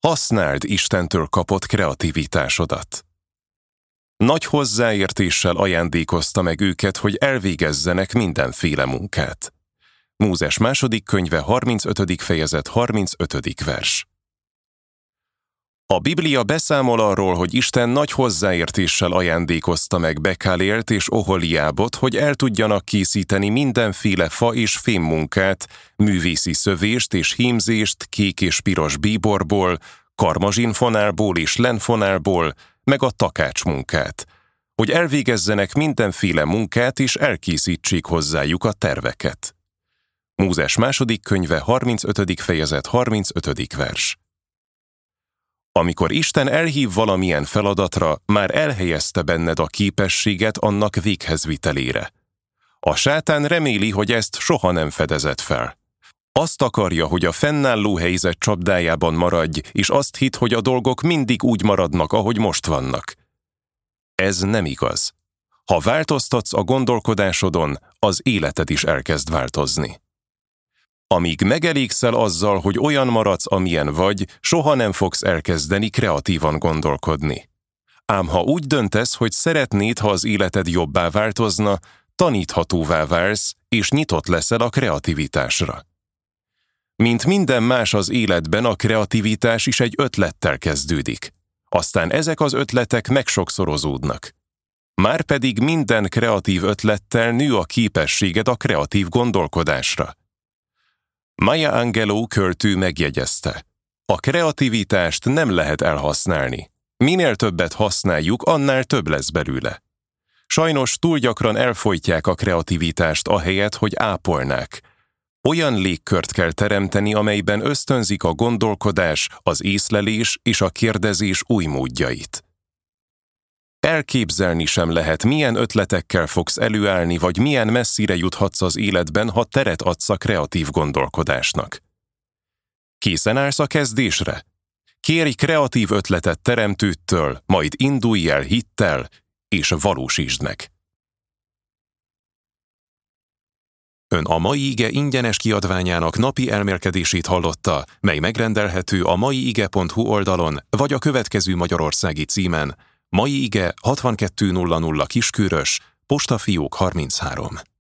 Használd Istentől kapott kreativitásodat. Nagy hozzáértéssel ajándékozta meg őket, hogy elvégezzenek mindenféle munkát. Mózes második könyve 35. fejezet 35. vers. A Biblia beszámol arról, hogy Isten nagy hozzáértéssel ajándékozta meg Bekálélt és Oholiábot, hogy el tudjanak készíteni mindenféle fa és fémmunkát, művészi szövést és hímzést kék és piros bíborból, karmazsinfonálból és lenfonálból, meg a takácsmunkát, hogy elvégezzenek mindenféle munkát és elkészítsék hozzájuk a terveket. Mózes második könyve 35. fejezet 35. vers. Amikor Isten elhív valamilyen feladatra, már elhelyezte benned a képességet annak véghezvitelére. A sátán reméli, hogy ezt soha nem fedezed fel. Azt akarja, hogy a fennálló helyzet csapdájában maradj, és azt hidd, hogy a dolgok mindig úgy maradnak, ahogy most vannak. Ez nem igaz. Ha változtatsz a gondolkodásodon, az életed is elkezd változni. Amíg megelégszel azzal, hogy olyan maradsz, amilyen vagy, soha nem fogsz elkezdeni kreatívan gondolkodni. Ám ha úgy döntesz, hogy szeretnéd, ha az életed jobbá változna, taníthatóvá válsz, és nyitott leszel a kreativitásra. Mint minden más az életben, a kreativitás is egy ötlettel kezdődik. Aztán ezek az ötletek megsokszorozódnak. Márpedig minden kreatív ötlettel nő a képességed a kreatív gondolkodásra. Maya Angelou költő megjegyezte: a kreativitást nem lehet elhasználni. Minél többet használjuk, annál több lesz belőle. Sajnos túl gyakran elfojtják a kreativitást ahelyett, hogy ápolnák. Olyan légkört kell teremteni, amelyben ösztönzik a gondolkodás, az észlelés és a kérdezés új módjait. Elképzelni sem lehet, milyen ötletekkel fogsz előállni, vagy milyen messzire juthatsz az életben, ha teret adsz a kreatív gondolkodásnak. Készen állsz a kezdésre? Kérj kreatív ötletet teremtőttől, majd indulj el hittel, és valósítsd meg. Ön a Mai Ige ingyenes kiadványának napi elmélkedését hallotta, mely megrendelhető a maiige.hu oldalon, vagy a következő magyarországi címen: Mai Ige 6200 Kiskörös, postafiók 33.